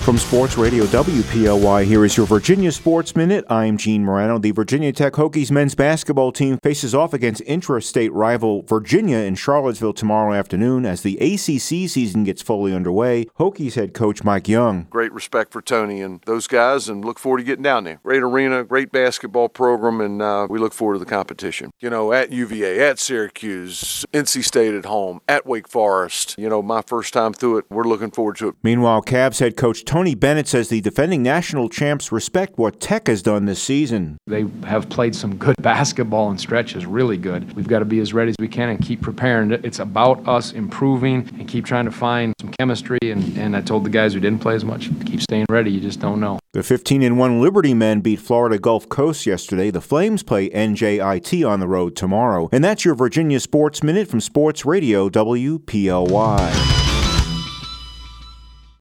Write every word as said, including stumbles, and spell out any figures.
From Sports Radio W P L Y, here is your Virginia Sports Minute. I'm Gene Morano. The Virginia Tech Hokies men's basketball team faces off against intra-state rival Virginia in Charlottesville tomorrow afternoon as the A C C season gets fully underway. Hokies head coach Mike Young. Great respect for Tony and those guys, and look forward to getting down there. Great arena, great basketball program, and uh, we look forward to the competition. You know, at U V A, at Syracuse, N C State at home, at Wake Forest. You know, my first time through it, we're looking forward to it. Meanwhile, Cavs head coach Tony Bennett says the defending national champs respect what Tech has done this season. They have played some good basketball and stretches, really good. We've got to be as ready as we can and keep preparing. It's about us improving and keep trying to find some chemistry. And, and I told the guys who didn't play as much, keep staying ready. You just don't know. The fifteen and one Liberty men beat Florida Gulf Coast yesterday. The Flames play N J I T on the road tomorrow. And that's your Virginia Sports Minute from Sports Radio W P L Y.